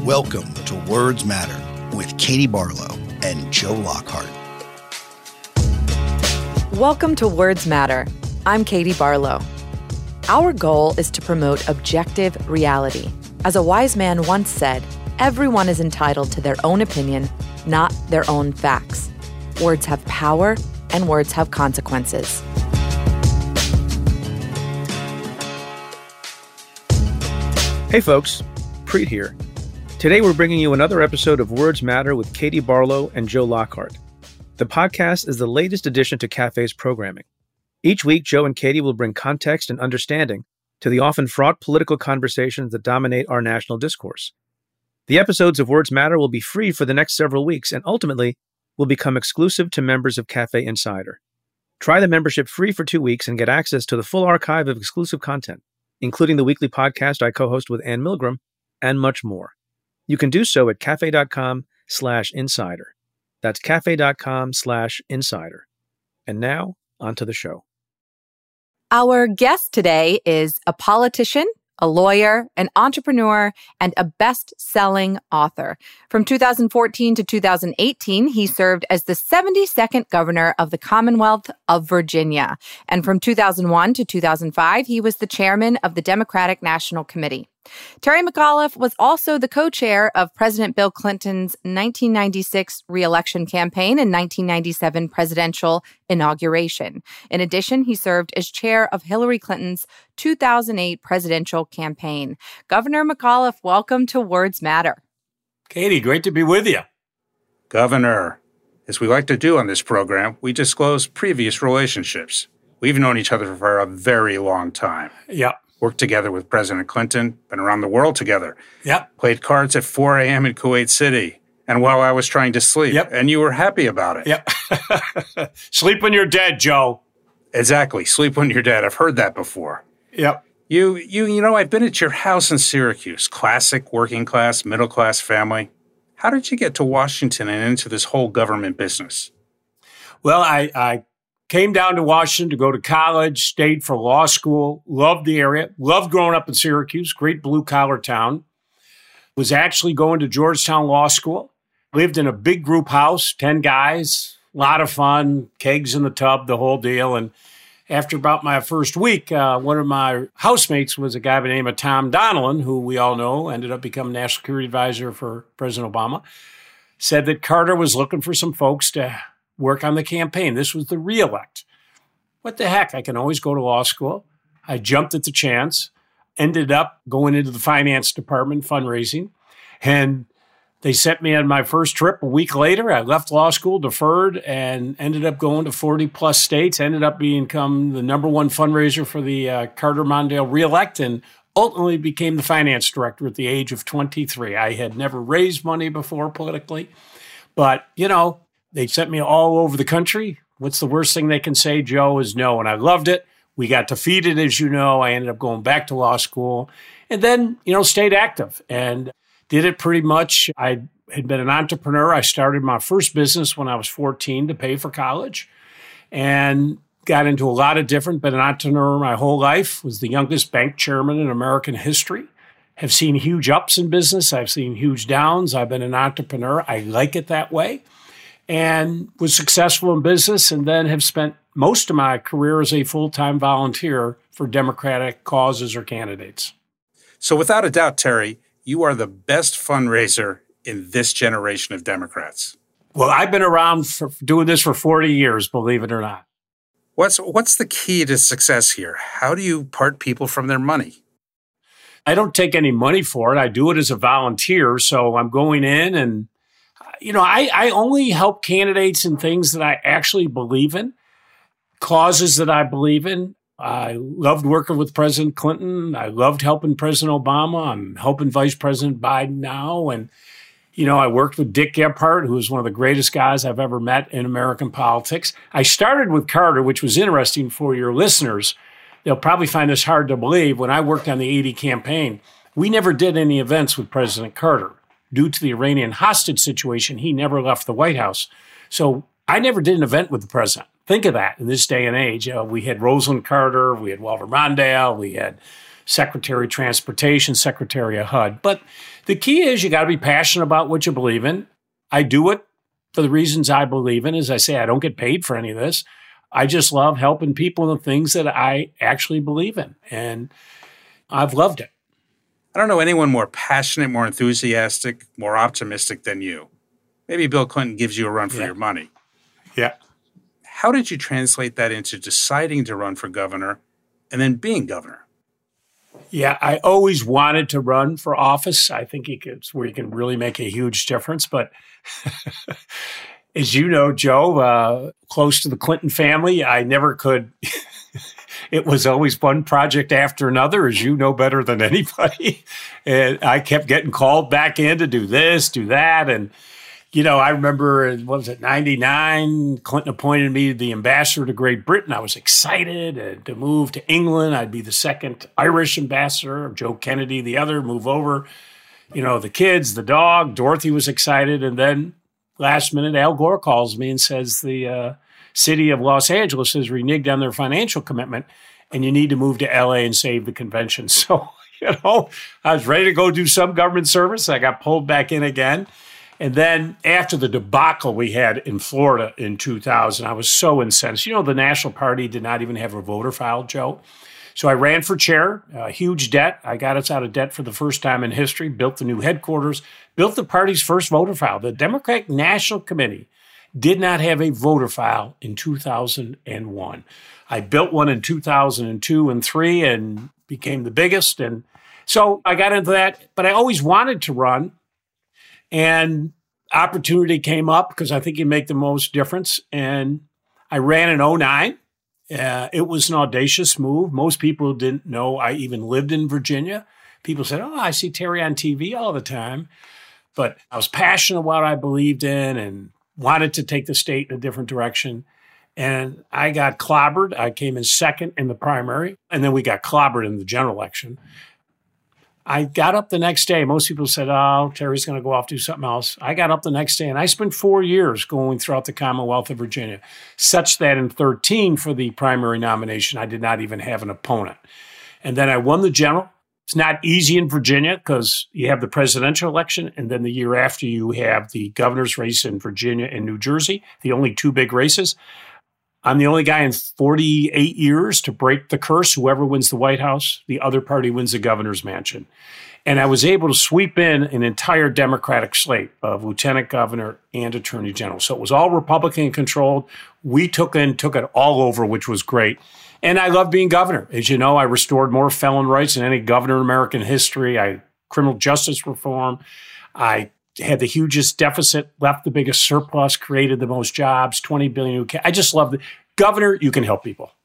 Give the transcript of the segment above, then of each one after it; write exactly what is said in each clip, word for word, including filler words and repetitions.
Welcome to Words Matter with Katie Barlow and Joe Lockhart. Welcome to Words Matter. I'm Katie Barlow. Our goal is to promote objective reality. As a wise man once said, everyone is entitled to their own opinion, not their own facts. Words have power, and words have consequences. Hey folks, Preet here. Today we're bringing you another episode of Words Matter with Katie Barlow and Joe Lockhart. The podcast is the latest addition to Cafe's programming. Each week, Joe and Katie will bring context and understanding to the often fraught political conversations that dominate our national discourse. The episodes of Words Matter will be free for the next several weeks and ultimately will become exclusive to members of Cafe Insider. Try the membership free for two weeks and get access to the full archive of exclusive content, including the weekly podcast I co-host with Ann Milgram, and much more. You can do so at cafe.com slash insider. That's cafe.com slash insider. And now, on to the show. Our guest today is a politician, a lawyer, an entrepreneur, and a best-selling author. From two thousand fourteen to two thousand eighteen, he served as the seventy-second governor of the Commonwealth of Virginia. And from two thousand one to two thousand five, he was the chairman of the Democratic National Committee. Terry McAuliffe was also the co-chair of President Bill Clinton's nineteen ninety-six re-election campaign and nineteen ninety-seven presidential inauguration. In addition, he served as chair of Hillary Clinton's two thousand eight presidential campaign. Governor McAuliffe, welcome to Words Matter. Katie, great to be with you. Governor, as we like to do on this program, we disclose previous relationships. We've known each other for a very long time. Yep. Worked together with President Clinton, been around the world together. Yep. Played cards at four a.m. in Kuwait City, and while I was trying to sleep. Yep. And you were happy about it. Yep. Sleep when you're dead, Joe. Exactly. Sleep when you're dead. I've heard that before. Yep. You, you, you know, I've been at your house in Syracuse. Classic working class, middle class family. How did you get to Washington and into this whole government business? Well, I, I came down to Washington to go to college, stayed for law school, loved the area, loved growing up in Syracuse, great blue-collar town. Was actually going to Georgetown Law School. Lived in a big group house, ten guys, a lot of fun, kegs in the tub, the whole deal. And after about my first week, uh, one of my housemates was a guy by the name of Tom Donilon, who we all know ended up becoming National Security Advisor for President Obama, said that Carter was looking for some folks to work on the campaign. This was the re-elect. What the heck? I can always go to law school. I jumped at the chance, ended up going into the finance department, fundraising, and they sent me on my first trip a week later. I left law school, deferred, and ended up going to forty plus states, ended up becoming the number one fundraiser for the uh, Carter Mondale re-elect, and ultimately became the finance director at the age of twenty-three. I had never raised money before politically, but, you know, they sent me all over the country. What's the worst thing they can say, Joe, is no. And I loved it. We got defeated, as you know. I ended up going back to law school and then, you know, stayed active and did it pretty much. I had been an entrepreneur. I started my first business when I was fourteen to pay for college and got into a lot of different, been an entrepreneur my whole life, was the youngest bank chairman in American history. Have seen huge ups in business. I've seen huge downs. I've been an entrepreneur. I like it that way. And was successful in business and then have spent most of my career as a full-time volunteer for Democratic causes or candidates. So without a doubt, Terry, you are the best fundraiser in this generation of Democrats. Well, I've been around for doing this for forty years, believe it or not. What's what's the key to success here? How do you part people from their money? I don't take any money for it. I do it as a volunteer. So I'm going in and You know, I, I only help candidates in things that I actually believe in, causes that I believe in. I loved working with President Clinton. I loved helping President Obama. I'm helping Vice President Biden now. And, you know, I worked with Dick Gephardt, who was one of the greatest guys I've ever met in American politics. I started with Carter, which was interesting for your listeners. They'll probably find this hard to believe. When I worked on the eighty campaign, we never did any events with President Carter. Due to the Iranian hostage situation, he never left the White House. So I never did an event with the president. Think of that in this day and age. Uh, we had Rosalynn Carter, we had Walter Mondale, we had Secretary of Transportation, Secretary of H U D. But the key is you got to be passionate about what you believe in. I do it for the reasons I believe in. As I say, I don't get paid for any of this. I just love helping people in the things that I actually believe in. And I've loved it. I don't know anyone more passionate, more enthusiastic, more optimistic than you. Maybe Bill Clinton gives you a run for yeah. your money. Yeah. How did you translate that into deciding to run for governor and then being governor? Yeah, I always wanted to run for office. I think it's where you can really make a huge difference. But as you know, Joe, uh, close to the Clinton family, I never could. It was always one project after another, as you know better than anybody. And I kept getting called back in to do this, do that. And, you know, I remember, what was it, ninety-nine, Clinton appointed me the ambassador to Great Britain. I was excited uh, to move to England. I'd be the second Irish ambassador, Joe Kennedy, the other, move over. You know, the kids, the dog, Dorothy was excited. And then last minute, Al Gore calls me and says the uh, city of Los Angeles has reneged on their financial commitment and you need to move to L A and save the convention. So, you know, I was ready to go do some government service. I got pulled back in again. And then after the debacle we had in Florida in two thousand, I was so incensed. You know, the National Party did not even have a voter file, Joe. So I ran for chair, a huge debt. I got us out of debt for the first time in history, built the new headquarters, built the party's first voter file. The Democratic National Committee did not have a voter file in two thousand one. I built one in two thousand two and three and became the biggest. And so I got into that, but I always wanted to run. And opportunity came up because I think you make the most difference. And I ran in oh nine. Uh, it was an audacious move. Most people didn't know I even lived in Virginia. People said, oh, I see Terry on T V all the time. But I was passionate about what I believed in and wanted to take the state in a different direction. And I got clobbered. I came in second in the primary. And then we got clobbered in the general election. I got up the next day. Most people said, oh, Terry's going to go off do something else. I got up the next day, and I spent four years going throughout the Commonwealth of Virginia, such that in thirteen for the primary nomination, I did not even have an opponent. And then I won the general. It's not easy in Virginia because you have the presidential election, and then the year after you have the governor's race in Virginia and New Jersey, the only two big races. I'm the only guy in forty-eight years to break the curse. Whoever wins the White House, the other party wins the governor's mansion. And I was able to sweep in an entire Democratic slate of lieutenant governor and attorney general. So it was all Republican controlled. We took in, took it all over, which was great. And I love being governor. As you know, I restored more felon rights than any governor in American history. I criminal justice reform. I had the hugest deficit, left the biggest surplus, created the most jobs, twenty billion new. I just love the governor. You can help people.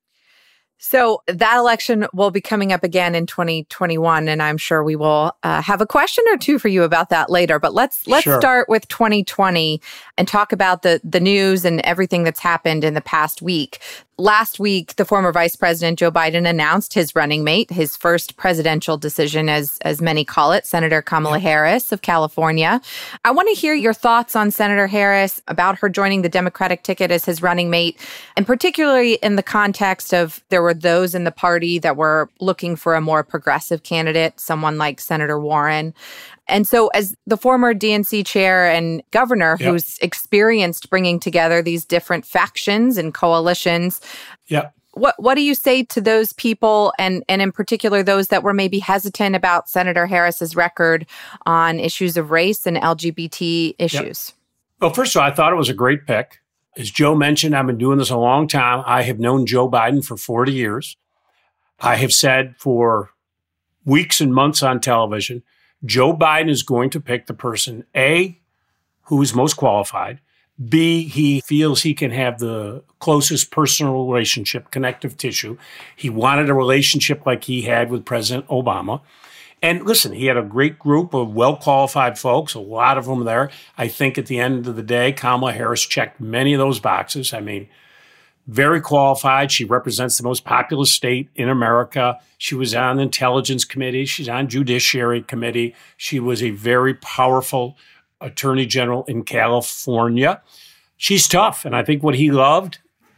So that election will be coming up again in twenty twenty-one, and I'm sure we will uh, have a question or two for you about that later. But let's let's Sure. start with twenty twenty and talk about the the news and everything that's happened in the past week. Last week, the former Vice President Joe Biden announced his running mate, his first presidential decision, as as many call it, Senator Kamala Harris of California. I want to hear your thoughts on Senator Harris, about her joining the Democratic ticket as his running mate, and particularly in the context of there were those in the party that were looking for a more progressive candidate, someone like Senator Warren. And so as the former D N C chair and governor Yep. who's experienced bringing together these different factions and coalitions, Yeah. what what do you say to those people and, and in particular those that were maybe hesitant about Senator Harris's record on issues of race and L G B T issues? Well, first of all, I thought it was a great pick. As Joe mentioned, I've been doing this a long time. I have known Joe Biden for forty years. I have said for weeks and months on television, Joe Biden is going to pick the person, A, who is most qualified, B, he feels he can have the closest personal relationship, connective tissue. He wanted a relationship like he had with President Obama. And listen, he had a great group of well-qualified folks, a lot of them there. I think at the end of the day, Kamala Harris checked many of those boxes. I mean, very qualified. She represents the most populous state in America. She was on the Intelligence Committee. She's on Judiciary Committee. She was a very powerful Attorney General in California. She's tough. And I think what he loved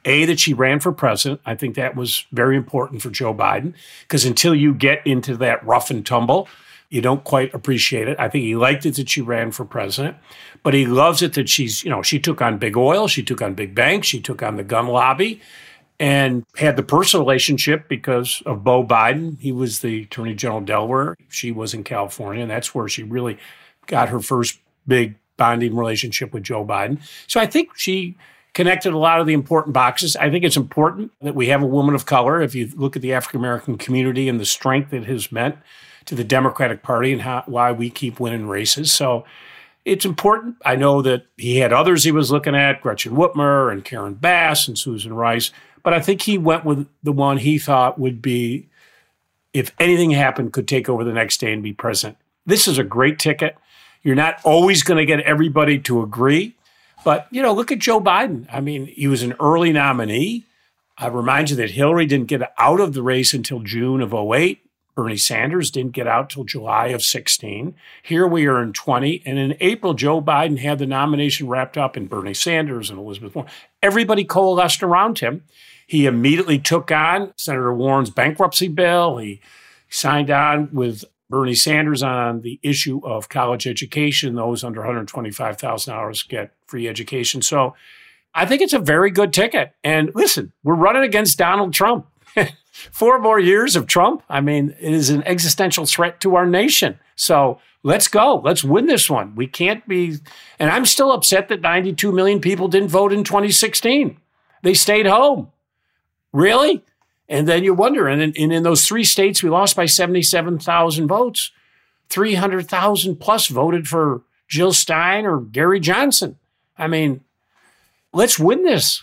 A, that she ran for president. I think that was very important for Joe Biden, because until you get into that rough and tumble, you don't quite appreciate it. I think he liked it that she ran for president, but he loves it that she's, you know, she took on big oil, she took on big banks, she took on the gun lobby, and had the personal relationship because of Beau Biden. He was the Attorney General of Delaware. She was in California, and that's where she really got her first big bonding relationship with Joe Biden. So I think she connected a lot of the important boxes. I think it's important that we have a woman of color. If you look at the African-American community and the strength it has meant to the Democratic Party and how, why we keep winning races. So it's important. I know that he had others he was looking at, Gretchen Whitmer and Karen Bass and Susan Rice, but I think he went with the one he thought would be, if anything happened, could take over the next day and be president. This is a great ticket. You're not always going to get everybody to agree, but, you know, look at Joe Biden. I mean, he was an early nominee. I remind you that Hillary didn't get out of the race until June of oh eight. Bernie Sanders didn't get out till July of sixteen. Here we are in twenty. And in April, Joe Biden had the nomination wrapped up in Bernie Sanders and Elizabeth Warren. Everybody coalesced around him. He immediately took on Senator Warren's bankruptcy bill. He signed on with Bernie Sanders on the issue of college education. Those under one hundred twenty-five thousand dollars get free education. So I think it's a very good ticket. And listen, we're running against Donald Trump. Four more years of Trump. I mean, it is an existential threat to our nation. So let's go. Let's win this one. We can't be. And I'm still upset that ninety-two million people didn't vote in twenty sixteen. They stayed home. Really? And then you wonder, and in, and in those three states, we lost by seventy-seven thousand votes. three hundred thousand plus voted for Jill Stein or Gary Johnson. I mean, let's win this.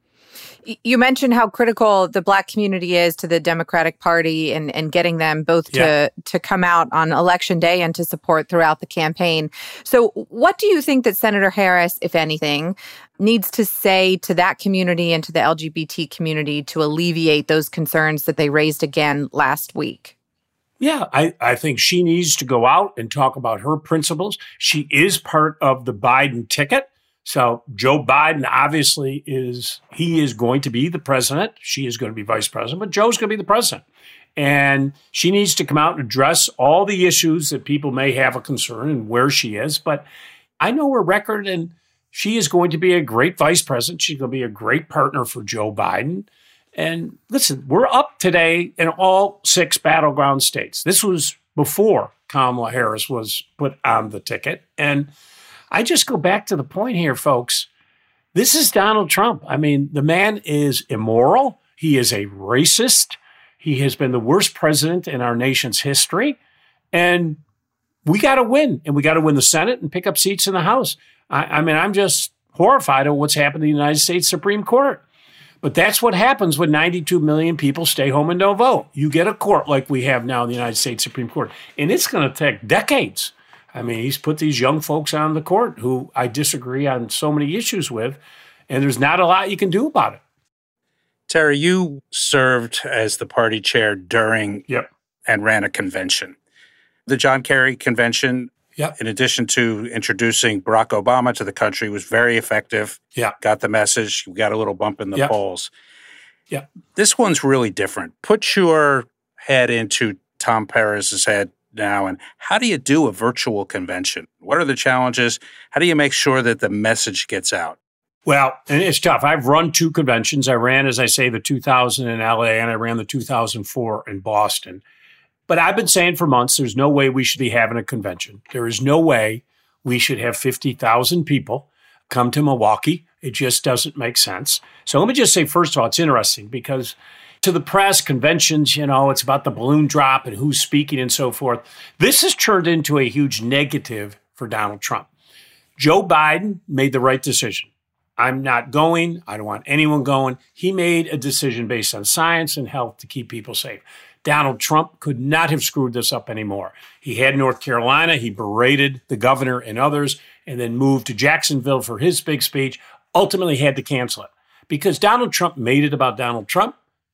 You mentioned how critical the Black community is to the Democratic Party and, and getting them both to, yeah. to come out on Election Day and to support throughout the campaign. So what do you think that Senator Harris, if anything, needs to say to that community and to the L G B T community to alleviate those concerns that they raised again last week? Yeah, I, I think she needs to go out and talk about her principles. She is part of the Biden ticket. So Joe Biden obviously is, he is going to be the president. She is going to be vice president, but Joe's going to be the president. And she needs to come out and address all the issues that people may have a concern and where she is. But I know her record, and she is going to be a great vice president. She's going to be a great partner for Joe Biden. And listen, we're up today in all six battleground states. This was before Kamala Harris was put on the ticket. And I just go back to the point here, folks. This is Donald Trump. I mean, the man is immoral. He is a racist. He has been the worst president in our nation's history. And we got to win. And we got to win the Senate and pick up seats in the House. I, I mean, I'm just horrified at what's happened to the United States Supreme Court. But that's what happens when ninety-two million people stay home and don't vote. You get a court like we have now in the United States Supreme Court. And it's going to take decades. I mean, he's put these young folks on the court who I disagree on so many issues with, and there's not a lot you can do about it. Terry, you served as the party chair during yep. and ran a convention. The John Kerry Convention, yep. in addition to introducing Barack Obama to the country, was very effective. Yeah. Got the message. We got a little bump in the yep. polls. Yeah. This one's really different. Put your head into Tom Perez's head now, and how do you do a virtual convention? What are the challenges? How do you make sure that the message gets out? Well, and it's tough. I've run two conventions. I ran, as I say, the two thousand in L A, and I ran the two thousand four in Boston. But I've been saying for months, there's no way we should be having a convention. There is no way we should have fifty thousand people come to Milwaukee. It just doesn't make sense. So let me just say, first of all, it's interesting because to the press, conventions, you know, it's about the balloon drop and who's speaking and so forth. This has turned into a huge negative for Donald Trump. Joe Biden made the right decision. I'm not going. I don't want anyone going. He made a decision based on science and health to keep people safe. Donald Trump could not have screwed this up anymore. He had North Carolina. He berated the governor and others and then moved to Jacksonville for his big speech, ultimately had to cancel it because Donald Trump made it about Donald Trump.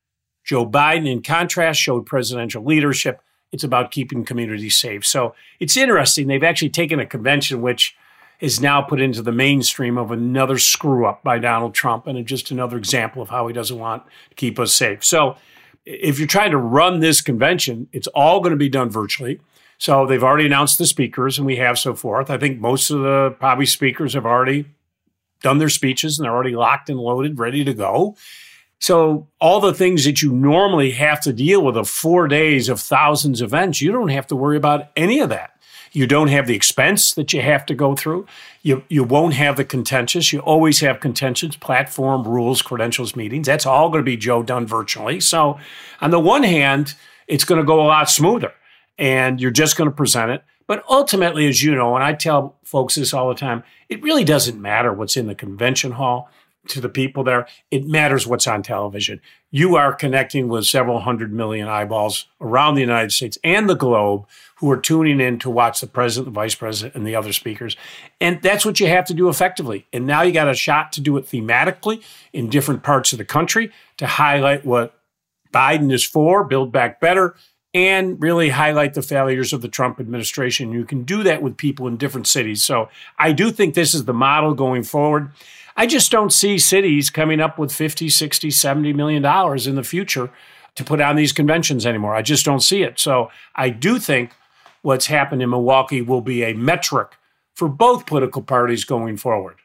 Joe Biden, in contrast, showed presidential leadership. It's about keeping communities safe. So it's interesting. They've actually taken a convention which is now put into the mainstream of another screw up by Donald Trump and just another example of how he doesn't want to keep us safe. So if you're trying to run this convention, it's all going to be done virtually. So they've already announced the speakers, and we have so forth. I think most of the probably speakers have already done their speeches, and they're already locked and loaded, ready to go. So all the things that you normally have to deal with of four days of thousands of events, you don't have to worry about any of that. You don't have the expense that you have to go through. You you won't have the contentious. You always have contentious platform, rules, credentials, meetings. That's all going to be, Joe, done virtually. So on the one hand, it's going to go a lot smoother, and you're just going to present it. But ultimately, as you know, and I tell folks this all the time, it really doesn't matter what's in the convention hall to the people there. It matters what's on television. You are connecting with several hundred million eyeballs around the United States and the globe who are tuning in to watch the president, the vice president, and the other speakers. And that's what you have to do effectively. And now you got a shot to do it thematically in different parts of the country to highlight what Biden is for, Build Back Better, and really highlight the failures of the Trump administration. You can do that with people in different cities. So I do think this is the model going forward. I just don't see cities coming up with fifty, sixty, seventy million dollars in the future to put on these conventions anymore. I just don't see it. So I do think what's happened in Milwaukee will be a metric for both political parties going forward.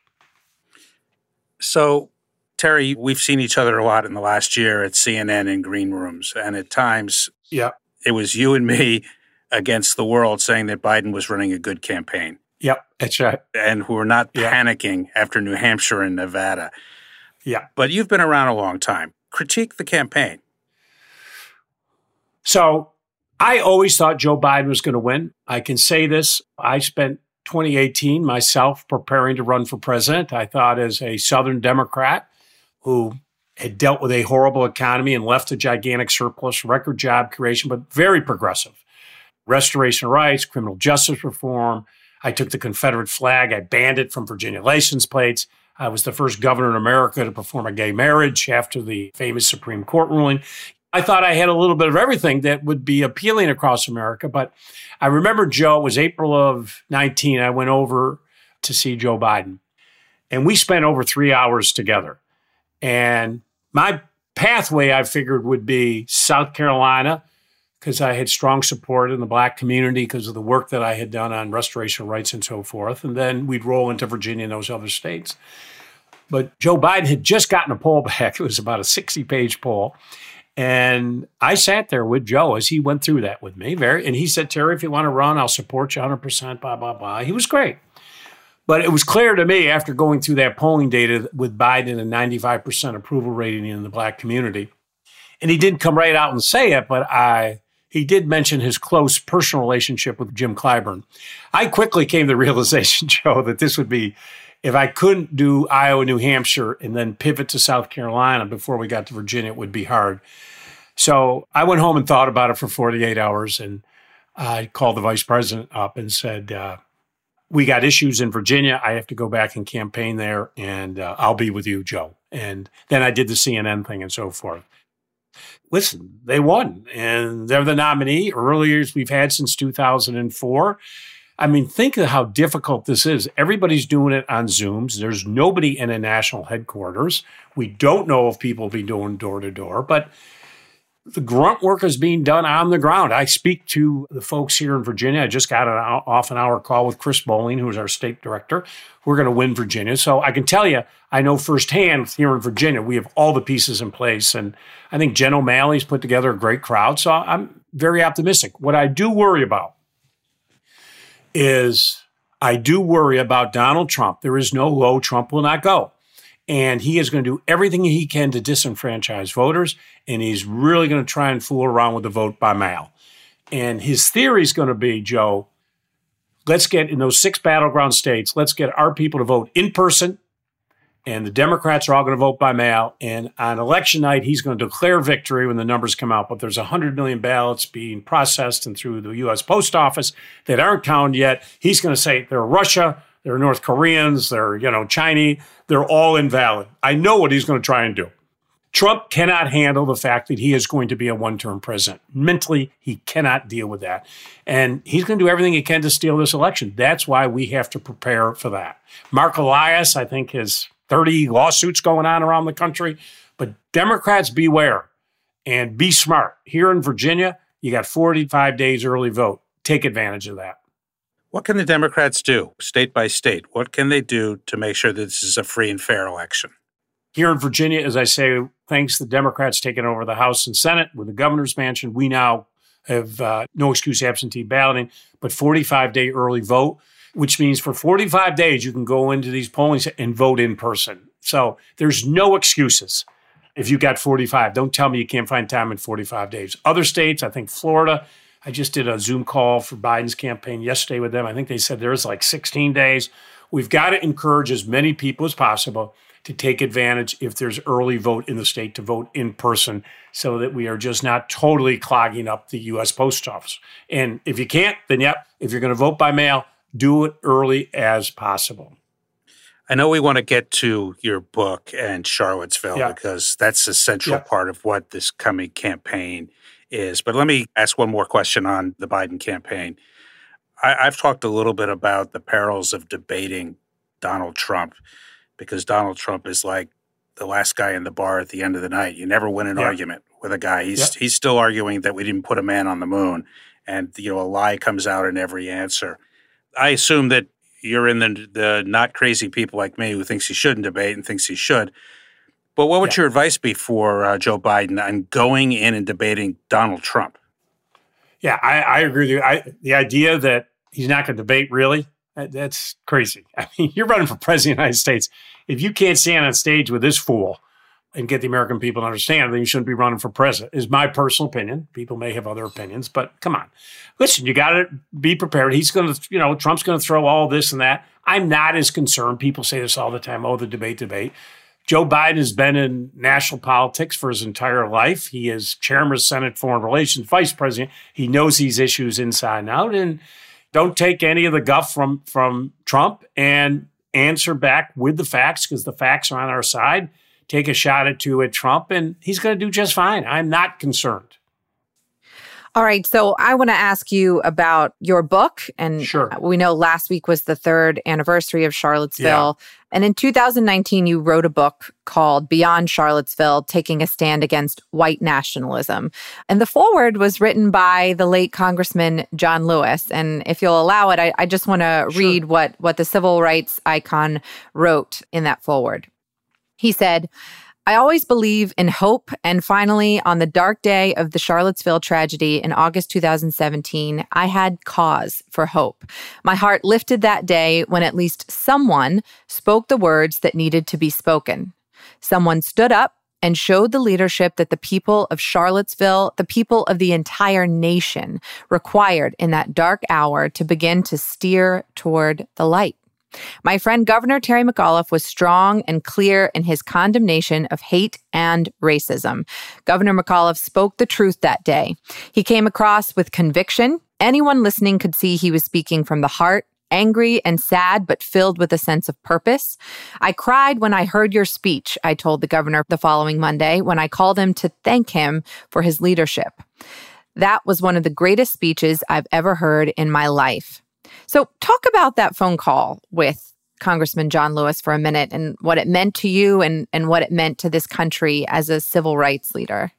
So, Terry, we've seen each other a lot in the last year at C N N in green rooms. And at times, yeah, it was you and me against the world saying that Biden was running a good campaign. Yep, that's right. And who were not yep. panicking after New Hampshire and Nevada. Yeah. But you've been around a long time. Critique the campaign. So I always thought Joe Biden was going to win. I can say this. I spent twenty eighteen myself preparing to run for president. I thought as a Southern Democrat who had dealt with a horrible economy and left a gigantic surplus, record job creation, but very progressive. Restoration of rights, criminal justice reform. I took the Confederate flag. I banned it from Virginia license plates. I was the first governor in America to perform a gay marriage after the famous Supreme Court ruling. I thought I had a little bit of everything that would be appealing across America. But I remember, Joe, it was April of nineteen. I went over to see Joe Biden, and we spent over three hours together. And my pathway, I figured, would be South Carolina, because I had strong support in the Black community because of the work that I had done on restoration of rights and so forth. And then we'd roll into Virginia and those other states. But Joe Biden had just gotten a poll back. It was about a sixty-page poll. And I sat there with Joe as he went through that with me. Very, and he said, Terry, if you want to run, I'll support you one hundred percent, blah, blah, blah. He was great. But it was clear to me after going through that polling data with Biden and ninety-five percent approval rating in the Black community, and he didn't come right out and say it, but I... he did mention his close personal relationship with Jim Clyburn. I quickly came to the realization, Joe, that this would be, if I couldn't do Iowa, New Hampshire, and then pivot to South Carolina before we got to Virginia, it would be hard. So I went home and thought about it for forty-eight hours, and I called the vice president up and said, uh, we got issues in Virginia. I have to go back and campaign there, and uh, I'll be with you, Joe. And then I did the C N N thing and so forth. Listen, they won, and they're the nominee, earliest we've had since two thousand four. I mean, think of how difficult this is. Everybody's doing it on Zooms. There's nobody in a national headquarters. We don't know if people will be doing door-to-door, but the grunt work is being done on the ground. I speak to the folks here in Virginia. I just got an off an hour call with Chris Bowling, who is our state director. We're going to win Virginia. So I can tell you, I know firsthand here in Virginia, we have all the pieces in place. And I think Jen O'Malley's put together a great crowd. So I'm very optimistic. What I do worry about is I do worry about Donald Trump. There is no low, Trump will not go. And he is going to do everything he can to disenfranchise voters. And he's really going to try and fool around with the vote by mail. And his theory is going to be, Joe, let's get in those six battleground states, let's get our people to vote in person. And the Democrats are all going to vote by mail. And on election night, he's going to declare victory when the numbers come out. But there's one hundred million ballots being processed and through the U S Post Office that aren't counted yet. He's going to say they're Russia, they're North Koreans, they're, you know, Chinese. They're all invalid. I know what he's going to try and do. Trump cannot handle the fact that he is going to be a one-term president. Mentally, he cannot deal with that. And he's going to do everything he can to steal this election. That's why we have to prepare for that. Mark Elias, I think, has thirty lawsuits going on around the country. But Democrats, beware and be smart. Here in Virginia, you got forty-five days early vote. Take advantage of that. What can the Democrats do, state by state? What can they do to make sure that this is a free and fair election? Here in Virginia, as I say, thanks to the Democrats taking over the House and Senate with the governor's mansion, we now have uh, no excuse absentee balloting, but forty-five day early vote, which means for forty-five days, you can go into these polling and vote in person. So there's no excuses if you got forty-five. Don't tell me you can't find time in forty-five days. Other states, I think Florida, I just did a Zoom call for Biden's campaign yesterday with them. I think they said there's like sixteen days. We've got to encourage as many people as possible to take advantage, if there's early vote in the state, to vote in person so that we are just not totally clogging up the U S Post Office. And if you can't, then yep, if you're going to vote by mail, do it early as possible. I know we want to get to your book and Charlottesville yeah. because that's a central yeah. part of what this coming campaign is. But let me ask one more question on the Biden campaign. I, I've talked a little bit about the perils of debating Donald Trump, because Donald Trump is like the last guy in the bar at the end of the night. You never win an yeah. argument with a guy. He's yeah. he's still arguing that we didn't put a man on the moon, and you know a lie comes out in every answer. I assume that you're in the the not crazy people like me who thinks he shouldn't debate and thinks he should. But what would yeah. your advice be for uh, Joe Biden on going in and debating Donald Trump? Yeah, I, I agree with you. I, the idea that he's not going to debate, really, that's crazy. I mean, you're running for president of the United States. If you can't stand on stage with this fool and get the American people to understand, then you shouldn't be running for president, is my personal opinion. People may have other opinions, but come on. Listen, you got to be prepared. He's going to, you know, Trump's going to throw all this and that. I'm not as concerned. People say this all the time. Oh, the debate, debate. Joe Biden has been in national politics for his entire life. He is chairman of Senate Foreign Relations, vice president. He knows these issues inside and out. And don't take any of the guff from, from Trump and answer back with the facts, because the facts are on our side. Take a shot at two at Trump, and he's going to do just fine. I'm not concerned. All right. So I want to ask you about your book. And sure. we know last week was the third anniversary of Charlottesville. Yeah. And in two thousand nineteen, you wrote a book called Beyond Charlottesville, Taking a Stand Against White Nationalism. And the foreword was written by the late Congressman John Lewis. And if you'll allow it, I, I just want to sure. read what, what the civil rights icon wrote in that foreword. He said, I always believe in hope, and finally, on the dark day of the Charlottesville tragedy in August two thousand seventeen, I had cause for hope. My heart lifted that day when at least someone spoke the words that needed to be spoken. Someone stood up and showed the leadership that the people of Charlottesville, the people of the entire nation, required in that dark hour to begin to steer toward the light. My friend Governor Terry McAuliffe was strong and clear in his condemnation of hate and racism. Governor McAuliffe spoke the truth that day. He came across with conviction. Anyone listening could see he was speaking from the heart, angry and sad, but filled with a sense of purpose. I cried when I heard your speech, I told the governor the following Monday, when I called him to thank him for his leadership. That was one of the greatest speeches I've ever heard in my life. So talk about that phone call with Congressman John Lewis for a minute and what it meant to you and, and what it meant to this country as a civil rights leader.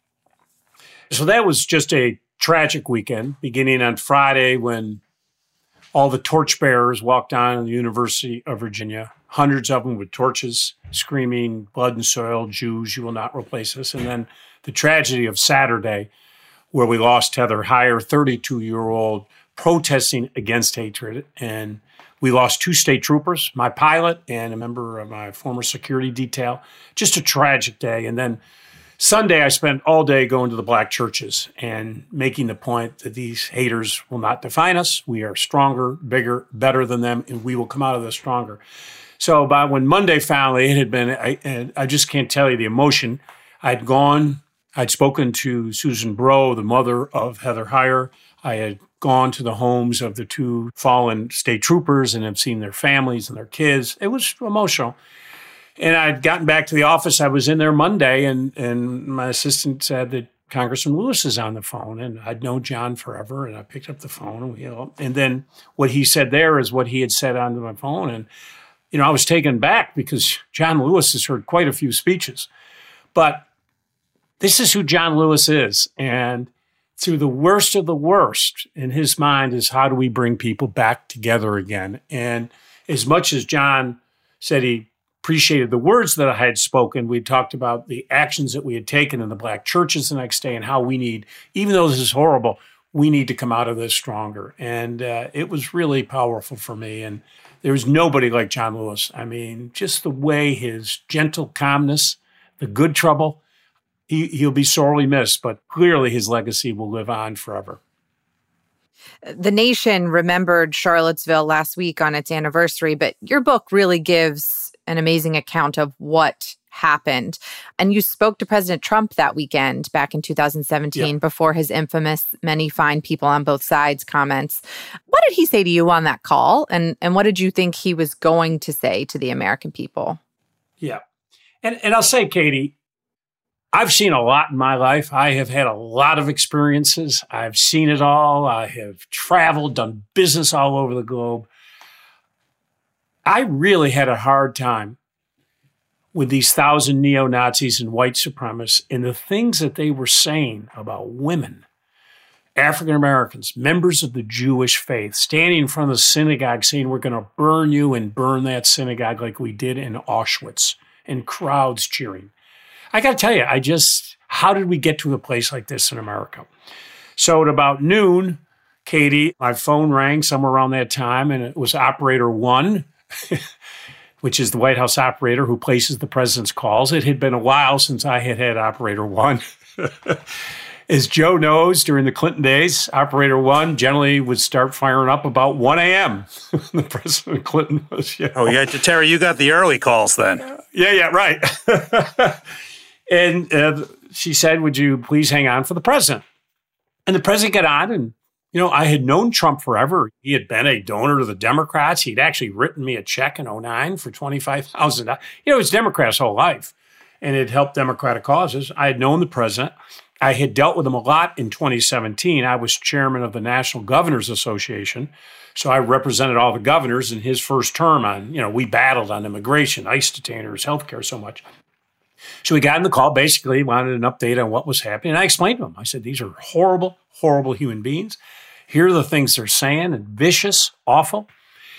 So that was just a tragic weekend, beginning on Friday when all the torchbearers walked on the University of Virginia, hundreds of them with torches, screaming, blood and soil, Jews, you will not replace us. And then the tragedy of Saturday, where we lost Heather Heyer, thirty-two-year-old, protesting against hatred. And we lost two state troopers, my pilot and a member of my former security detail. Just a tragic day. And then Sunday, I spent all day going to the black churches and making the point that these haters will not define us. We are stronger, bigger, better than them, and we will come out of this stronger. So by when Monday finally, it had been, I, I just can't tell you the emotion. I'd gone, I'd spoken to Susan Breaux, the mother of Heather Heyer. I had gone to the homes of the two fallen state troopers and have seen their families and their kids. It was emotional. And I'd gotten back to the office. I was in there Monday, and, and my assistant said that Congressman Lewis is on the phone. And I'd known John forever, and I picked up the phone. And, you know, and then what he said there is what he had said onto my phone. And, you know, I was taken back because John Lewis has heard quite a few speeches. But this is who John Lewis is. And through the worst of the worst in his mind is how do we bring people back together again? And as much as John said he appreciated the words that I had spoken, we talked about the actions that we had taken in the black churches the next day and how we need, even though this is horrible, we need to come out of this stronger. And uh, it was really powerful for me. And there was nobody like John Lewis. I mean, just the way his gentle calmness, the good trouble, he, he'll be sorely missed, but clearly his legacy will live on forever. The nation remembered Charlottesville last week on its anniversary, but your book really gives an amazing account of what happened. And you spoke to President Trump that weekend back in two thousand seventeen yep. before his infamous many fine people on both sides comments. What did he say to you on that call? And, and what did you think he was going to say to the American people? Yeah. And, and I'll say, Katie, I've seen a lot in my life. I have had a lot of experiences. I've seen it all. I have traveled, done business all over the globe. I really had a hard time with these thousand neo-Nazis and white supremacists and the things that they were saying about women, African Americans, members of the Jewish faith, standing in front of the synagogue saying, we're going to burn you and burn that synagogue like we did in Auschwitz, and crowds cheering. I got to tell you, I just, how did we get to a place like this in America? So at about noon, Katie, my phone rang somewhere around that time, and it was operator one, which is the White House operator who places the president's calls. It had been a while since I had had operator one. As Joe knows, during the Clinton days, operator one generally would start firing up about one a.m. The President Clinton was, you know. Oh, yeah, Terry, you got the early calls then. Yeah, yeah, right. And uh, she said, would you please hang on for the president? And the president got on, and, you know, I had known Trump forever. He had been a donor to the Democrats. He'd actually written me a check in oh nine for twenty-five thousand dollars. You know, he was Democrat his whole life, and it helped Democratic causes. I had known the president. I had dealt with him a lot in twenty seventeen. I was chairman of the National Governors Association, so I represented all the governors in his first term on, you know, we battled on immigration, ICE detainers, healthcare, so much. So we got in the call, basically wanted an update on what was happening. And I explained to him, I said, these are horrible, horrible human beings. Here are the things they're saying, and vicious, awful.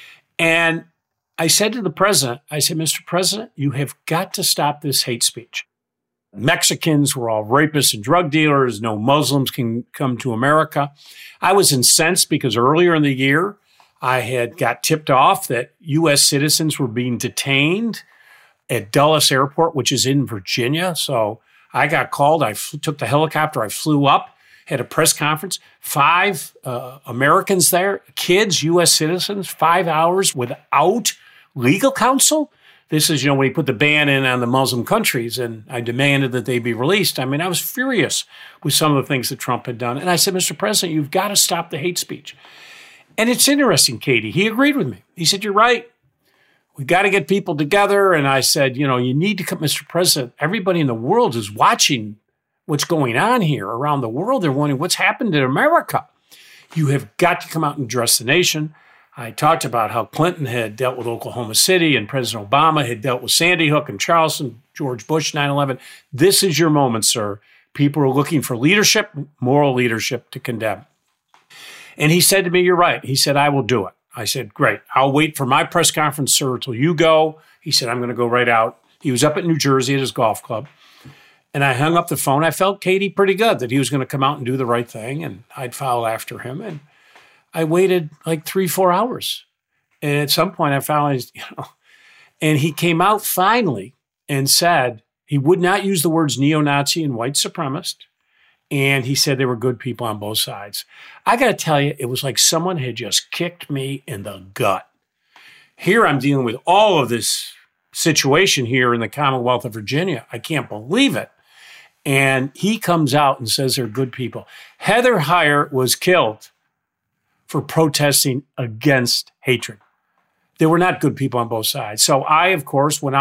And I said to the president, I said, Mister President, you have got to stop this hate speech. Mexicans were all rapists and drug dealers. No Muslims can come to America. I was incensed because earlier in the year, I had got tipped off that U S citizens were being detained at Dulles Airport, which is in Virginia. So I got called. I fl- took the helicopter. I flew up, had a press conference. Five uh, Americans there, kids, U S citizens, five hours without legal counsel. This is, you know, when he put the ban in on the Muslim countries, and I demanded that they be released. I mean, I was furious with some of the things that Trump had done. And I said, Mister President, you've got to stop the hate speech. And it's interesting, Katie. He agreed with me. He said, you're right. We got to get people together. And I said, you know, you need to come, Mister President. Everybody in the world is watching what's going on here around the world. They're wondering what's happened in America. You have got to come out and address the nation. I talked about how Clinton had dealt with Oklahoma City and President Obama had dealt with Sandy Hook and Charleston, George Bush, nine eleven. This is your moment, sir. People are looking for leadership, moral leadership to condemn. And he said to me, you're right. He said, I will do it. I said, great. I'll wait for my press conference, sir, till you go. He said, I'm going to go right out. He was up at New Jersey at his golf club. And I hung up the phone. I felt, Katie, pretty good that he was going to come out and do the right thing, and I'd follow after him. And I waited like three, four hours. And at some point I finally, you know, and he came out finally and said he would not use the words neo-Nazi and white supremacist. And he said they were good people on both sides. I got to tell you, it was like someone had just kicked me in the gut. Here I'm dealing with all of this situation here in the Commonwealth of Virginia. I can't believe it. And he comes out and says they're good people. Heather Heyer was killed for protesting against hatred. They were not good people on both sides. So I, of course, went out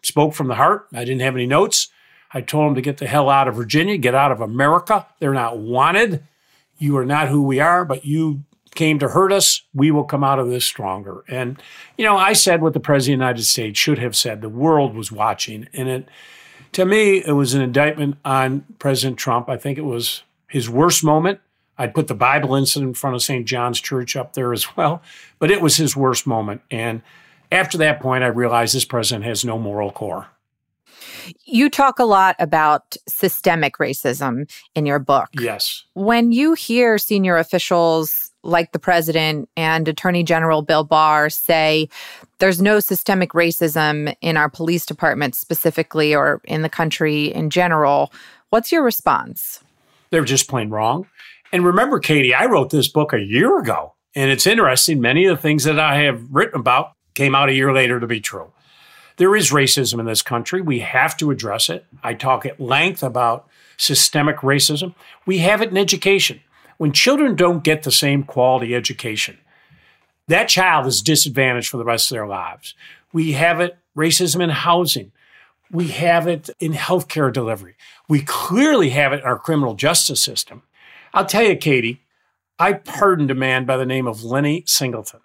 spoke from the heart. I didn't have any notes. I told them to get the hell out of Virginia, get out of America. They're not wanted. You are not who we are, but you came to hurt us. We will come out of this stronger. And, you know, I said what the President of the United States should have said. The world was watching. And it, to me, it was an indictment on President Trump. I think it was his worst moment. I'd put the Bible incident in front of Saint John's Church up there as well. But it was his worst moment. And after that point, I realized this president has no moral core. You talk a lot about systemic racism in your book. Yes. When you hear senior officials like the president and Attorney General Bill Barr say there's no systemic racism in our police department specifically or in the country in general, what's your response? They're just plain wrong. And remember, Katie, I wrote this book a year ago. And it's interesting, many of the things that I have written about came out a year later to be true. There is racism in this country. We have to address it. I talk at length about systemic racism. We have it in education. When children don't get the same quality education, that child is disadvantaged for the rest of their lives. We have it, racism in housing. We have it in healthcare delivery. We clearly have it in our criminal justice system. I'll tell you, Katie, I pardoned a man by the name of Lenny Singleton.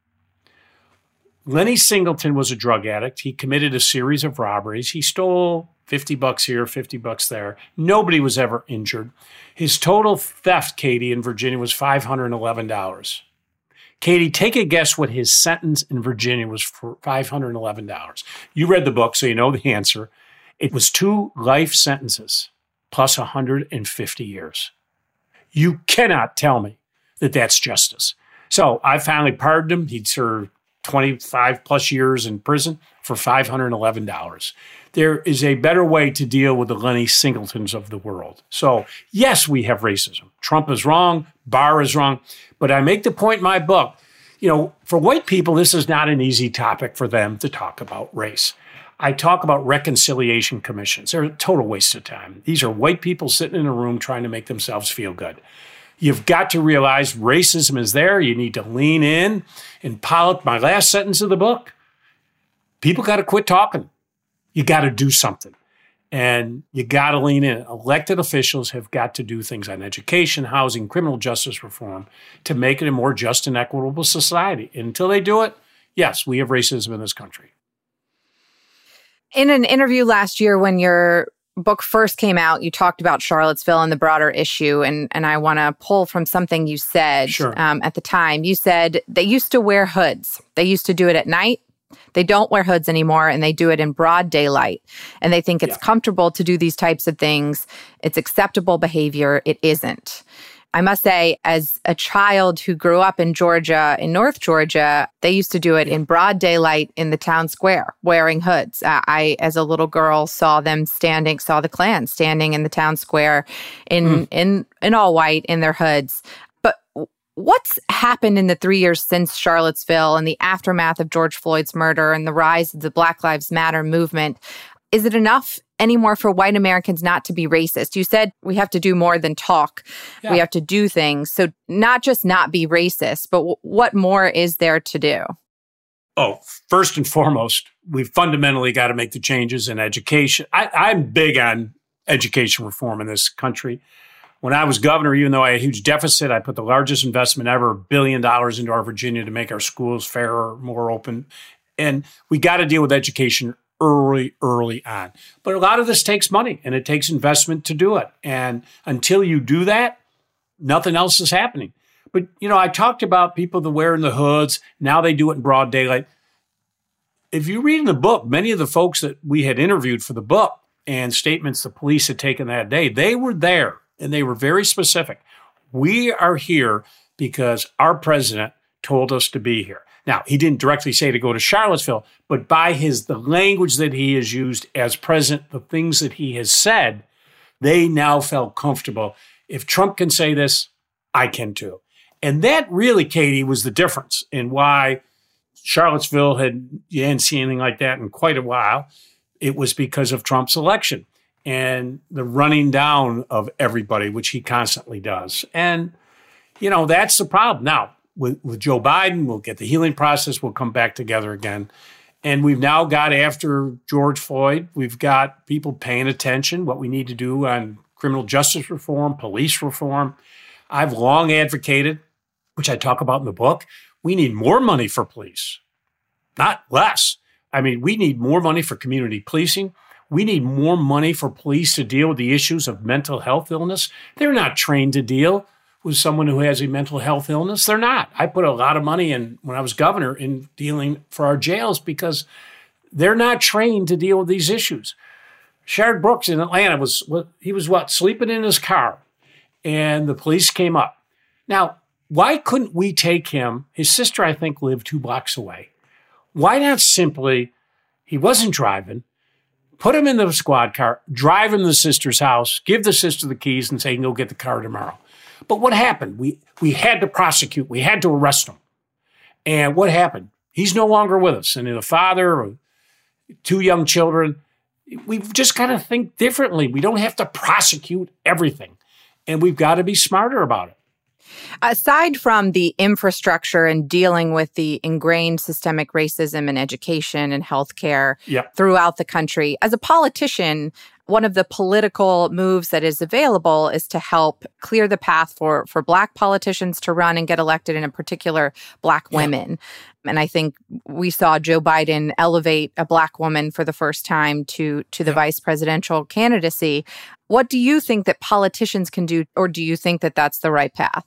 Lenny Singleton was a drug addict. He committed a series of robberies. He stole fifty bucks here, fifty bucks there. Nobody was ever injured. His total theft, Katie, in Virginia was five hundred eleven dollars. Katie, take a guess what his sentence in Virginia was for five hundred eleven dollars. You read the book, so you know the answer. It was two life sentences plus one hundred fifty years. You cannot tell me that that's justice. So I finally pardoned him. He'd served twenty-five plus years in prison for five hundred eleven dollars. There is a better way to deal with the Lenny Singletons of the world. So yes, we have racism. Trump is wrong. Barr is wrong. But I make the point in my book, you know, for white people, this is not an easy topic for them to talk about race. I talk about reconciliation commissions. They're a total waste of time. These are white people sitting in a room trying to make themselves feel good. You've got to realize racism is there. You need to lean in and polish my last sentence of the book. People got to quit talking. You got to do something. And you got to lean in. Elected officials have got to do things on education, housing, criminal justice reform to make it a more just and equitable society. And until they do it, yes, we have racism in this country. In an interview last year when your book first came out, you talked about Charlottesville and the broader issue, and, and I want to pull from something you said Sure. um, at the time. You said they used to wear hoods. They used to do it at night. They don't wear hoods anymore, and they do it in broad daylight. And they think it's Yeah. comfortable to do these types of things. It's acceptable behavior. It isn't. I must say, as a child who grew up in Georgia, in North Georgia, they used to do it in broad daylight in the town square, wearing hoods. Uh, I, as a little girl, saw them standing, saw the Klan standing in the town square in, mm. in, in all white in their hoods. But what's happened in the three years since Charlottesville and the aftermath of George Floyd's murder and the rise of the Black Lives Matter movement? Is it enough anymore for white Americans not to be racist? You said we have to do more than talk. Yeah. We have to do things. So not just not be racist, but w- what more is there to do? Oh, first and foremost, we've fundamentally got to make the changes in education. I, I'm big on education reform in this country. When I was governor, even though I had a huge deficit, I put the largest investment ever, a billion dollars into our Virginia to make our schools fairer, more open. And we got to deal with education early, early on. But a lot of this takes money and it takes investment to do it. And until you do that, nothing else is happening. But, you know, I talked about people that wearing the hoods. Now they do it in broad daylight. If you read in the book, many of the folks that we had interviewed for the book and statements the police had taken that day, they were there and they were very specific. We are here because our president told us to be here. Now, he didn't directly say to go to Charlottesville, but by his the language that he has used as president, the things that he has said, they now felt comfortable. If Trump can say this, I can too. And that really, Katie, was the difference in why Charlottesville had, you hadn't seen anything like that in quite a while. It was because of Trump's election and the running down of everybody, which he constantly does. And, you know, that's the problem. Now, With, with Joe Biden, we'll get the healing process. We'll come back together again. And we've now got, after George Floyd, we've got people paying attention, what we need to do on criminal justice reform, police reform. I've long advocated, which I talk about in the book, we need more money for police, not less. I mean, we need more money for community policing. We need more money for police to deal with the issues of mental health illness. They're not trained to deal with someone who has a mental health illness. They're not. I put a lot of money in, when I was governor, in dealing for our jails because they're not trained to deal with these issues. Sherrod Brooks in Atlanta was, he was what, sleeping in his car, and the police came up. Now, why couldn't we take him? His sister, I think, lived two blocks away. Why not simply, he wasn't driving, put him in the squad car, drive him to the sister's house, give the sister the keys, and say, you can go get the car tomorrow. But what happened? We we had to prosecute. We had to arrest him. And what happened? He's no longer with us. And the father, two young children, we've just got to think differently. We don't have to prosecute everything. And we've got to be smarter about it. Aside from the infrastructure and dealing with the ingrained systemic racism in education and healthcare yep. throughout the country, as a politician, one of the political moves that is available is to help clear the path for, for Black politicians to run and get elected, and in particular, Black women. Yeah. And I think we saw Joe Biden elevate a Black woman for the first time to, to the yeah. vice presidential candidacy. What do you think that politicians can do, or do you think that that's the right path?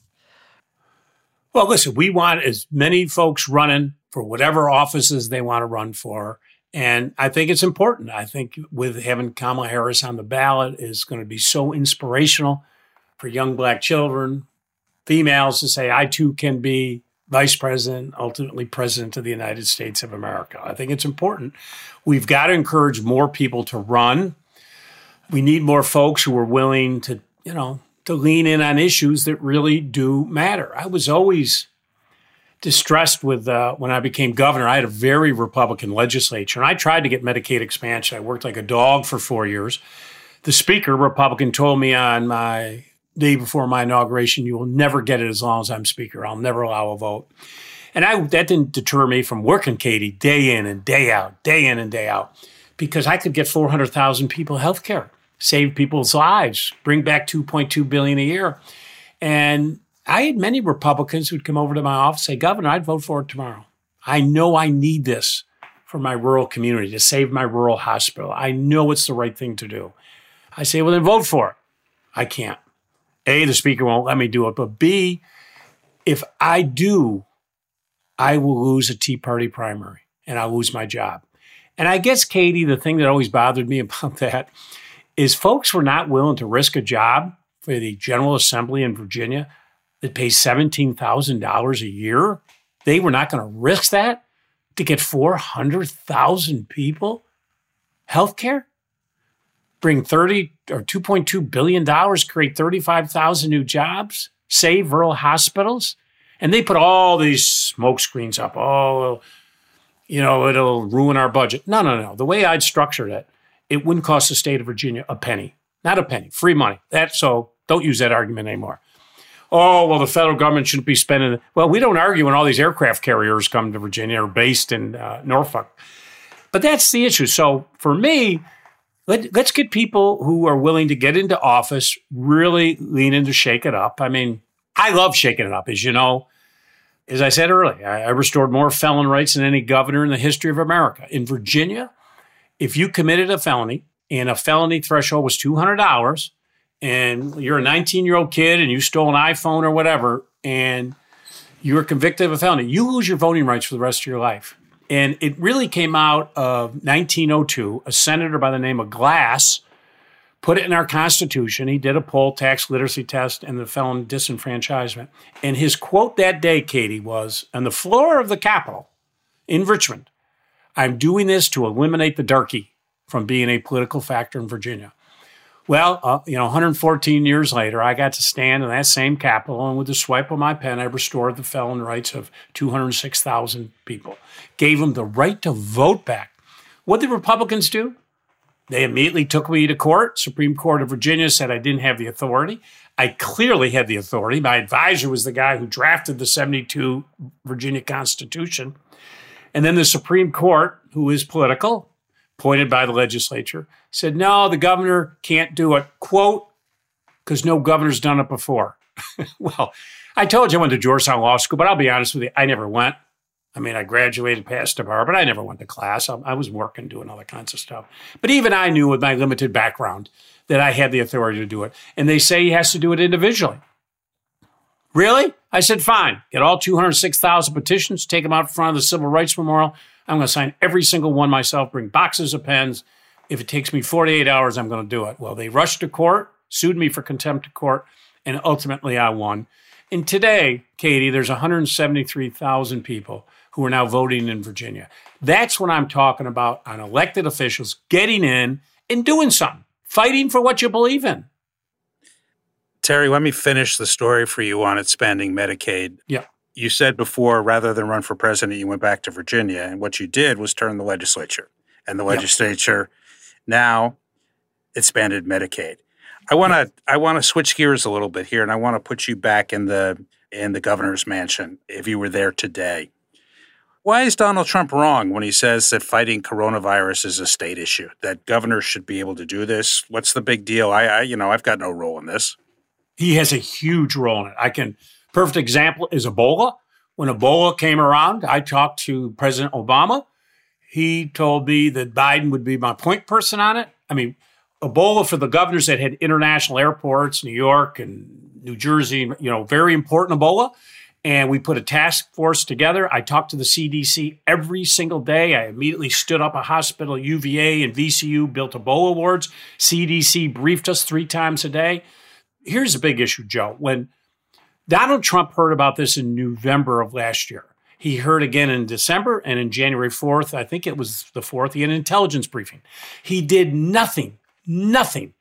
Well, listen, we want as many folks running for whatever offices they want to run for. And I think it's important. I think with having Kamala Harris on the ballot is going to be so inspirational for young Black children, females, to say, I too can be vice president, ultimately president of the United States of America. I think it's important. We've got to encourage more people to run. We need more folks who are willing to, you know, to lean in on issues that really do matter. I was always distressed with, uh, when I became governor, I had a very Republican legislature, and I tried to get Medicaid expansion. I worked like a dog for four years. The speaker, Republican, told me on my day before my inauguration, you will never get it as long as I'm speaker. I'll never allow a vote. And I, that didn't deter me from working, Katie, day in and day out, day in and day out, because I could get four hundred thousand people health care, save people's lives, bring back two point two billion dollars a year. And I had many Republicans who'd come over to my office and say, Governor, I'd vote for it tomorrow. I know I need this for my rural community to save my rural hospital. I know it's the right thing to do. I say, well, then vote for it. I can't. A, the speaker won't let me do it. But B, if I do, I will lose a Tea Party primary and I'll lose my job. And I guess, Katie, the thing that always bothered me about that is folks were not willing to risk a job for the General Assembly in Virginia that pays seventeen thousand dollars a year. They were not going to risk that to get four hundred thousand people health care, bring thirty or two point two billion dollars, create thirty-five thousand new jobs, save rural hospitals. And they put all these smoke screens up. Oh, you know, it'll ruin our budget. No, no, no. The way I'd structured it, it wouldn't cost the state of Virginia a penny. Not a penny. Free money. That, so don't use that argument anymore. Oh, well, the federal government shouldn't be spending it. Well, we don't argue when all these aircraft carriers come to Virginia or based in uh, Norfolk. But that's the issue. So for me, let, let's get people who are willing to get into office, really lean in to shake it up. I mean, I love shaking it up. As you know, as I said earlier, I, I restored more felon rights than any governor in the history of America. In Virginia, if you committed a felony and a felony threshold was two hundred dollars, and you're a nineteen-year-old kid and you stole an iPhone or whatever, and you were convicted of a felony, you lose your voting rights for the rest of your life. And it really came out of nineteen oh two. A senator by the name of Glass put it in our Constitution. He did a poll tax literacy test and the felon disenfranchisement. And his quote that day, Katie, was, on the floor of the Capitol in Richmond, I'm doing this to eliminate the darky from being a political factor in Virginia. Well, uh, you know, one hundred fourteen years later, I got to stand in that same Capitol, and with a swipe of my pen, I restored the felon rights of two hundred six thousand people, gave them the right to vote back. What did Republicans do? They immediately took me to court. Supreme Court of Virginia said I didn't have the authority. I clearly had the authority. My advisor was the guy who drafted the seventy-two Virginia Constitution. And then the Supreme Court who is political, appointed by the legislature, said, no, the governor can't do it, quote, because no governor's done it before. Well, I told you I went to Georgetown Law School, but I'll be honest with you, I never went. I mean, I graduated, passed the bar, but I never went to class. I, I was working, doing other kinds of stuff. But even I knew with my limited background that I had the authority to do it. And they say he has to do it individually. Really? I said, fine. Get all two hundred six thousand petitions, take them out in front of the Civil Rights Memorial. I'm going to sign every single one myself, bring boxes of pens. If it takes me forty-eight hours, I'm going to do it. Well, they rushed to court, sued me for contempt of court, and ultimately I won. And today, Katie, there's one hundred seventy-three thousand people who are now voting in Virginia. That's what I'm talking about on elected officials getting in and doing something, fighting for what you believe in. Terry, let me finish the story for you on expanding Medicaid. Yeah. You said before, rather than run for president, you went back to Virginia. And what you did was turn the legislature. And the legislature yep. now expanded Medicaid. I want to I want to switch gears a little bit here, and I want to put you back in the in the governor's mansion if you were there today. Why is Donald Trump wrong when he says that fighting coronavirus is a state issue, that governors should be able to do this? What's the big deal? I, I you know, I've got no role in this. He has a huge role in it. I can, perfect example is Ebola. When Ebola came around, I talked to President Obama. He told me that Biden would be my point person on it. I mean, Ebola for the governors that had international airports, New York and New Jersey, you know, very important Ebola. And we put a task force together. I talked to the C D C every single day. I immediately stood up a hospital, U V A and V C U, built Ebola wards. C D C briefed us three times a day. Here's a big issue, Joe. When Donald Trump heard about this in November of last year, he heard again in December, and in January fourth, I think it was the fourth, he had an intelligence briefing. He did nothing, nothing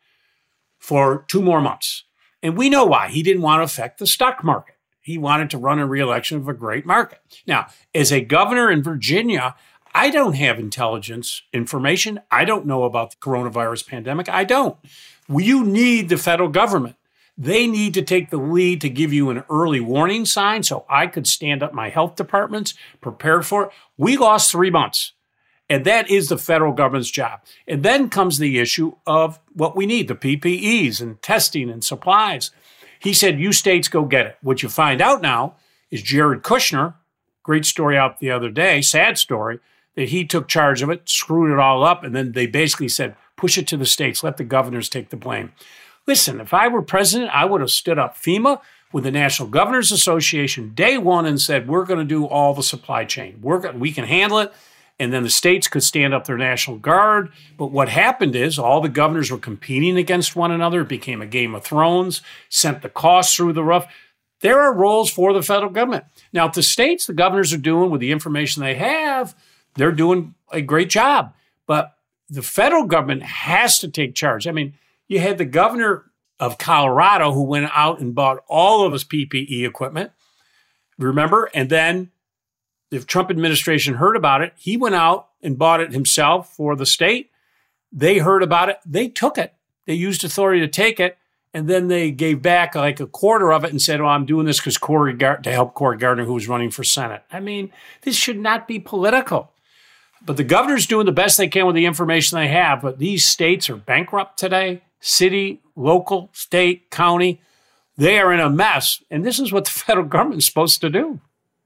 for two more months. And we know why. He didn't want to affect the stock market. He wanted to run a re-election of a great market. Now, as a governor in Virginia, I don't have intelligence information. I don't know about the coronavirus pandemic. I don't. You need the federal government. They need to take the lead to give you an early warning sign so I could stand up my health departments, prepare for it. We lost three months. And that is the federal government's job. And then comes the issue of what we need, the P P Es and testing and supplies. He said, you states go get it. What you find out now is Jared Kushner, great story out the other day, sad story, that he took charge of it, screwed it all up, and then they basically said, push it to the states, let the governors take the blame. Listen, if I were president, I would have stood up FEMA with the National Governors Association day one and said, we're going to do all the supply chain. We're going, we can handle it. And then the states could stand up their National Guard. But what happened is all the governors were competing against one another. It became a Game of Thrones, sent the costs through the roof. There are roles for the federal government. Now, if the states, the governors are doing with the information they have, they're doing a great job. But the federal government has to take charge. I mean, you had the governor of Colorado who went out and bought all of his P P E equipment, remember? And then the Trump administration heard about it. He went out and bought it himself for the state. They heard about it. They took it. They used authority to take it. And then they gave back like a quarter of it and said, oh, I'm doing this because Cory Gar- to help Cory Gardner, who was running for Senate. I mean, this should not be political. But the governor's doing the best they can with the information they have. But these states are bankrupt today. City, local, state, county, they are in a mess. And this is what the federal government is supposed to do.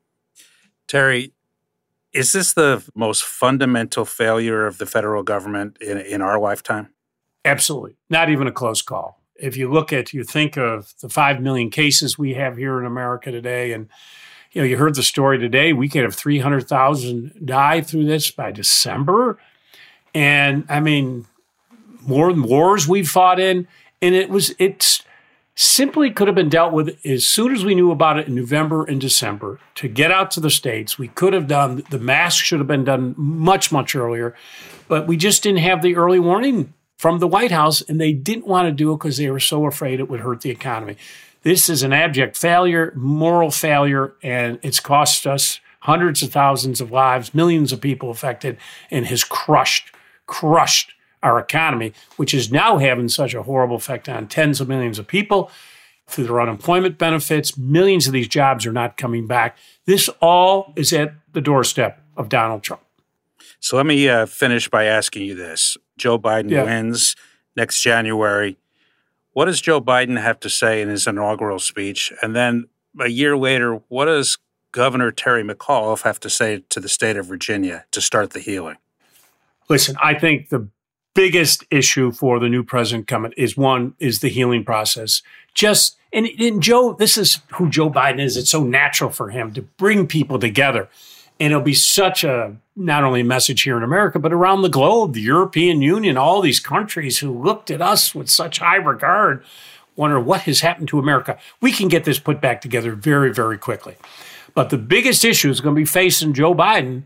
Terry, is this the most fundamental failure of the federal government in, in our lifetime? Absolutely. Not even a close call. If you look at, you think of the five million cases we have here in America today, and you know, you heard the story today, we could have three hundred thousand die through this by December. And I mean, more wars we've fought in, and it was, it's simply could have been dealt with as soon as we knew about it in November and December to get out to the states. We could have done, the mask should have been done much, much earlier, but we just didn't have the early warning from the White House, and they didn't want to do it because they were so afraid it would hurt the economy. This is an abject failure, moral failure, and it's cost us hundreds of thousands of lives, millions of people affected, and has crushed, crushed our economy, which is now having such a horrible effect on tens of millions of people through their unemployment benefits. Millions of these jobs are not coming back. This all is at the doorstep of Donald Trump. So let me uh, finish by asking you this. Joe Biden yeah. wins next January. What does Joe Biden have to say in his inaugural speech? And then a year later, what does Governor Terry McAuliffe have to say to the state of Virginia to start the healing? Listen, I think the biggest issue for the new president coming is one, is the healing process. Just, and, and Joe, this is who Joe Biden is. It's so natural for him to bring people together. And it'll be such a, not only a message here in America, but around the globe, the European Union, all these countries who looked at us with such high regard, wonder what has happened to America. We can get this put back together very, very quickly. But the biggest issue is going to be facing Joe Biden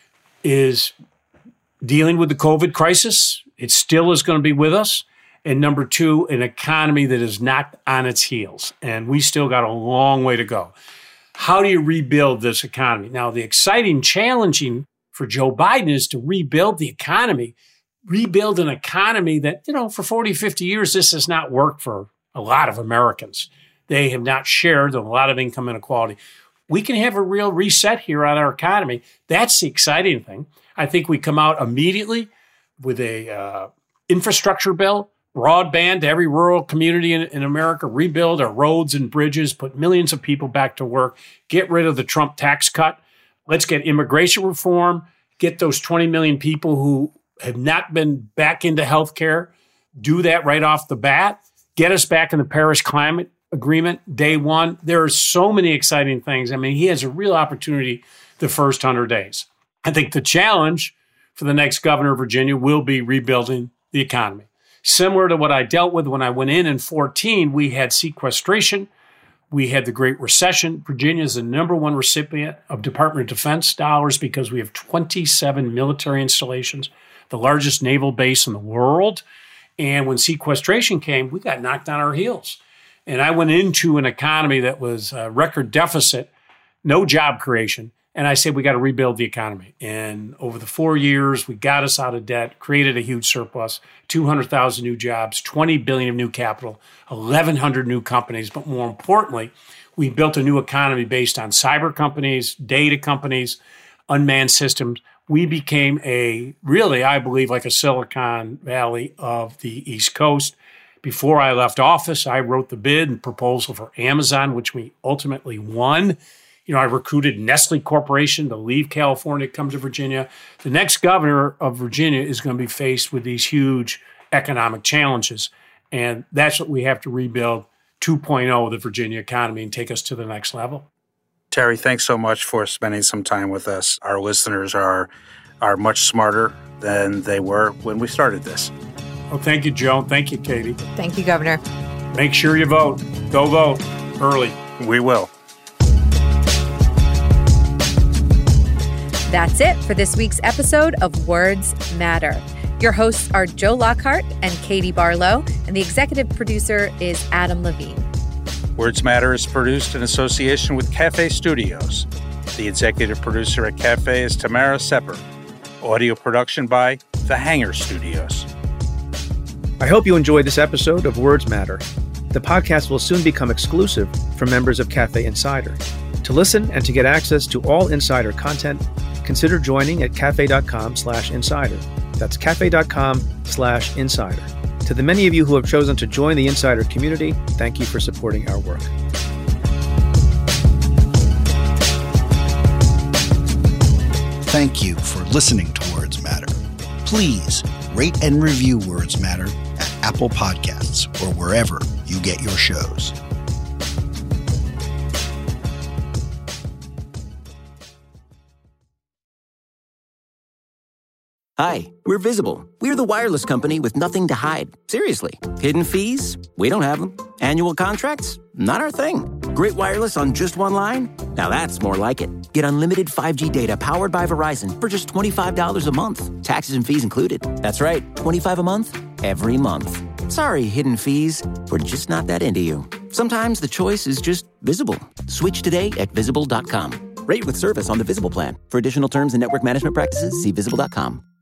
is dealing with the COVID crisis. It still is going to be with us. And number two, an economy that is not on its heels. And we still got a long way to go. How do you rebuild this economy? Now, the exciting, challenging for Joe Biden is to rebuild the economy, rebuild an economy that, you know, for forty, fifty years, this has not worked for a lot of Americans. They have not shared a lot of income inequality. We can have a real reset here on our economy. That's the exciting thing. I think we come out immediately with a uh, infrastructure bill, broadband to every rural community in, in America, rebuild our roads and bridges, put millions of people back to work, get rid of the Trump tax cut. Let's get immigration reform, get those twenty million people who have not been back into healthcare, do that right off the bat, get us back in the Paris Climate Agreement day one. There are so many exciting things. I mean, he has a real opportunity the first one hundred days. I think the challenge for the next governor of Virginia will be rebuilding the economy. Similar to what I dealt with when I went in in fourteen, we had sequestration. We had the Great Recession. Virginia is the number one recipient of Department of Defense dollars because we have twenty-seven military installations, the largest naval base in the world. And when sequestration came, we got knocked on our heels. And I went into an economy that was a record deficit, no job creation. And I said, we got to rebuild the economy. And over the four years, we got us out of debt, created a huge surplus, two hundred thousand new jobs, twenty billion dollars of new capital, eleven hundred new companies. But more importantly, we built a new economy based on cyber companies, data companies, unmanned systems. We became a, really, I believe, like a Silicon Valley of the East Coast. Before I left office, I wrote the bid and proposal for Amazon, which we ultimately won. You know, I recruited Nestle Corporation to leave California, come to Virginia. The next governor of Virginia is going to be faced with these huge economic challenges. And that's what we have to rebuild two point oh, the Virginia economy, and take us to the next level. Terry, thanks so much for spending some time with us. Our listeners are, are much smarter than they were when we started this. Well, thank you, Joe. Thank you, Katie. Thank you, Governor. Make sure you vote. Go vote early. We will. That's it for this week's episode of Words Matter. Your hosts are Joe Lockhart and Katie Barlow, and the executive producer is Adam Levine. Words Matter is produced in association with Cafe Studios. The executive producer at Cafe is Tamara Sepper. Audio production by The Hanger Studios. I hope you enjoyed this episode of Words Matter. The podcast will soon become exclusive for members of Cafe Insider. To listen and to get access to all Insider content, consider joining at cafe.com slash insider. That's cafe.com slash insider. To the many of you who have chosen to join the Insider community, thank you for supporting our work. Thank you for listening to Words Matter. Please rate and review Words Matter at Apple Podcasts or wherever you get your shows. Hi, we're Visible. We're the wireless company with nothing to hide. Seriously. Hidden fees? We don't have them. Annual contracts? Not our thing. Great wireless on just one line? Now that's more like it. Get unlimited five G data powered by Verizon for just twenty-five dollars a month. Taxes and fees included. That's right, twenty-five dollars a month, every month. Sorry, hidden fees. We're just not that into you. Sometimes the choice is just Visible. Switch today at visible dot com. Rate with service on the Visible plan. For additional terms and network management practices, see visible dot com.